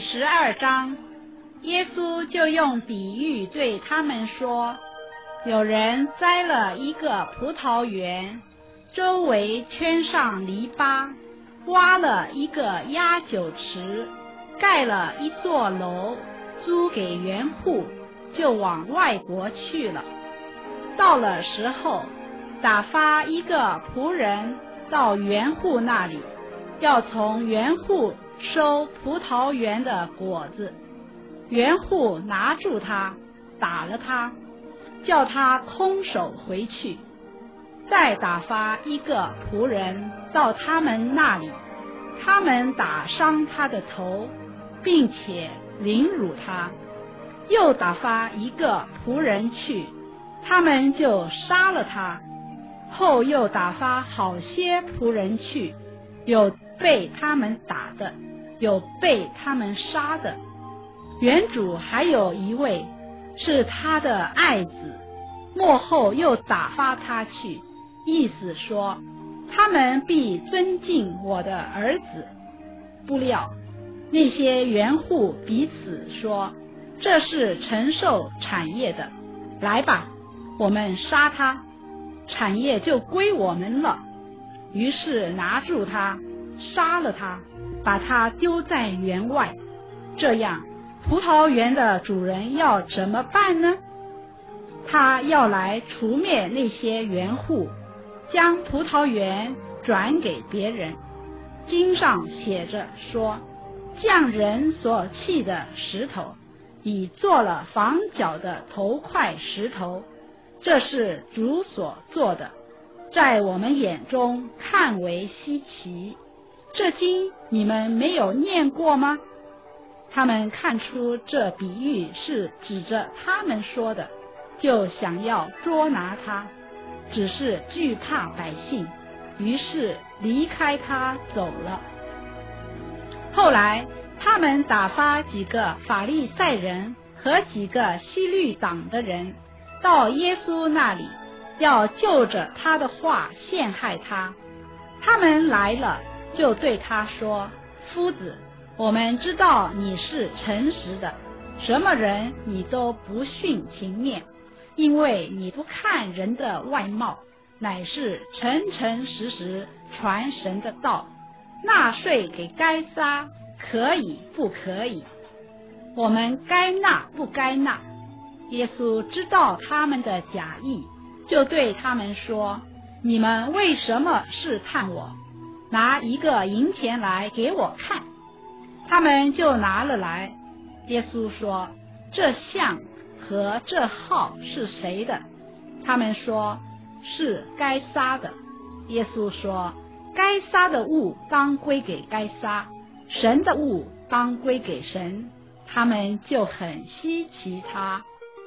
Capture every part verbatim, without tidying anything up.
十二章，耶稣就用比喻对他们说，有人栽了一个葡萄园，周围圈上篱笆，挖了一个压酒池，盖了一座楼，租给园户，就往外国去了。到了时候，打发一个仆人到园户那里，要从园户收葡萄园的果子。园户拿住他，打了他，叫他空手回去。再打发一个仆人到他们那里，他们打伤他的头，并且凌辱他。又打发一个仆人去，他们就杀了他。后又打发好些仆人去，有被他们打的，有被他们杀的。园主还有一位是他的爱子，末后又打发他去，意思说他们必尊敬我的儿子。不料那些园户彼此说，这是承受产业的，来吧，我们杀他，产业就归我们了。于是拿住他，杀了他，把他丢在园外。这样葡萄园的主人要怎么办呢？他要来除灭那些园户，将葡萄园转给别人。经上写着说，匠人所砌的石头，已做了房角的头块石头，这是主所做的，在我们眼中看为稀奇。这经你们没有念过吗？他们看出这比喻是指着他们说的，就想要捉拿他，只是惧怕百姓，于是离开他走了。后来他们打发几个法利赛人和几个希律党的人到耶稣那里，要就着他的话陷害他。他们来了，就对他说，夫子，我们知道你是诚实的，什么人你都不徇情面，因为你不看人的外貌，乃是诚诚实实传神的道。纳税给该撒，可以不可以？我们该纳不该纳？耶稣知道他们的假意，就对他们说，你们为什么试探我？拿一个银钱来给我看。他们就拿了来。耶稣说，这像和这号是谁的？他们说，是该撒的。耶稣说，该撒的物当归给该撒，神的物当归给神。他们就很稀奇他。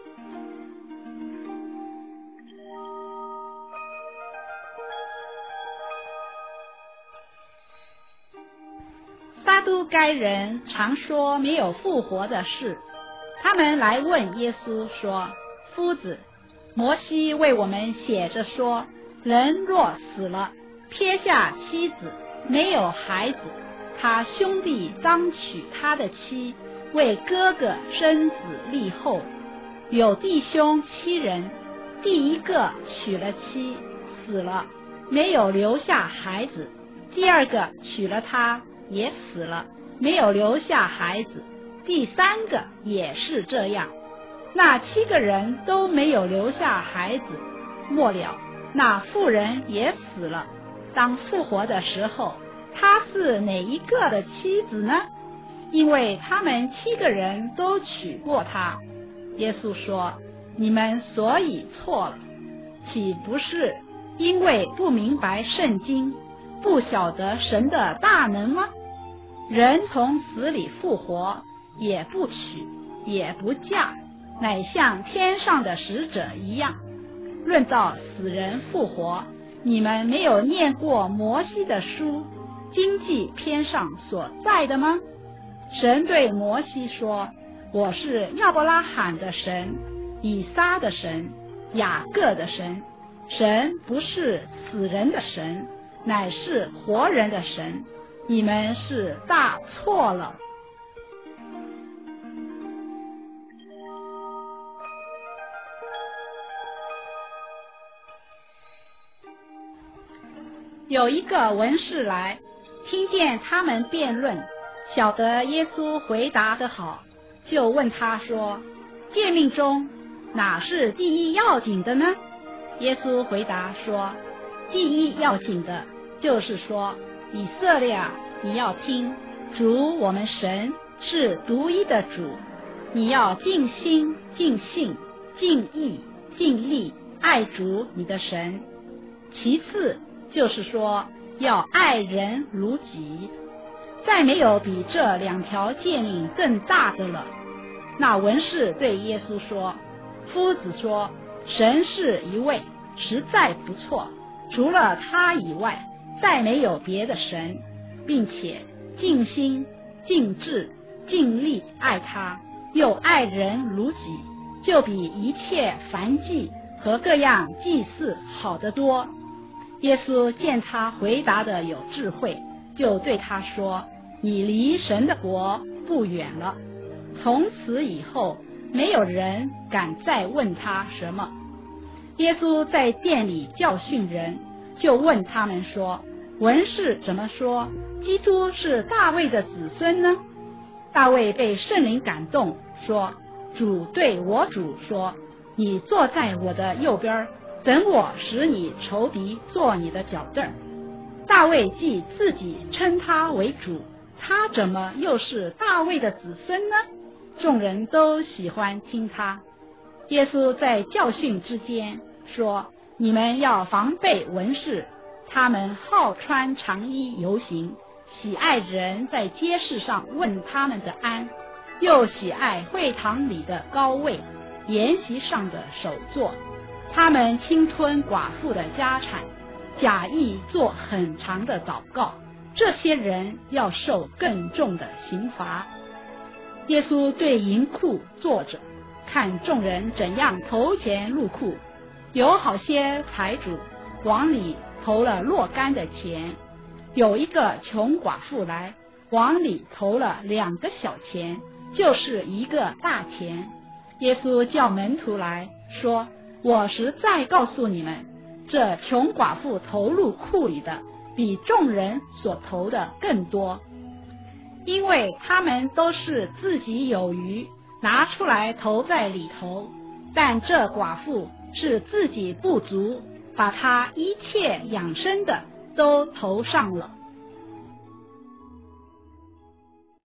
撒都该人常说没有复活的事，他们来问耶稣说，夫子，摩西为我们写着说，人若死了，撇下妻子，没有孩子，他兄弟当娶他的妻，为哥哥生子立后。有弟兄七人，第一个娶了妻，死了，没有留下孩子，第二个娶了她，也死了，没有留下孩子，第三个也是这样。那七个人都没有留下孩子，末了那妇人也死了。当复活的时候，她是哪一个的妻子呢？因为他们七个人都娶过她。耶稣说，你们所以错了，岂不是因为不明白圣经，不晓得神的大能吗？人从死里复活，也不娶，也不嫁，乃像天上的使者一样。论到死人复活，你们没有念过摩西的书经济篇上所在的吗？神对摩西说，我是亚伯拉罕的神，以撒的神，雅各的神。神不是死人的神，乃是活人的神。你们是大错了。 有一个文士来，听见他们辩论，晓得耶稣回答得好，就问他说：诫命中哪是第一要紧的呢？耶稣回答说：第一要紧的就是说，以色列啊，你要听，主我们神是独一的主，你要尽心尽性尽意尽力爱主你的神。其次就是说，要爱人如己。再没有比这两条诫命更大的了。那文士对耶稣说：夫子说，神是一位，实在不错，除了他以外再没有别的神，并且尽心尽智尽力爱他，又爱人如己，就比一切燔祭和各样祭祀好得多。耶稣见他回答的有智慧，就对他说：你离神的国不远了。从此以后，没有人敢再问他什么。耶稣在殿里教训人，就问他们说：文士怎么说基督是大卫的子孙呢？大卫被圣灵感动，说：主对我主说，你坐在我的右边，等我使你仇敌坐你的脚凳。大卫既自己称他为主，他怎么又是大卫的子孙呢？众人都喜欢听他。耶稣在教训之间说：你们要防备文士，他们好穿长衣游行，喜爱人在街市上问他们的安，又喜爱会堂里的高位，筵席上的首座。他们侵吞寡妇的家产，假意做很长的祷告，这些人要受更重的刑罚。耶稣对银库坐着，看众人怎样投钱入库，有好些财主往里投了若干的钱，有一个穷寡妇来，往里投了两个小钱，就是一个大钱。耶稣叫门徒来说：我实在告诉你们，这穷寡妇投入库里的比众人所投的更多，因为他们都是自己有余，拿出来投在里头，但这寡妇是自己不足，把她一切养生的都投上了。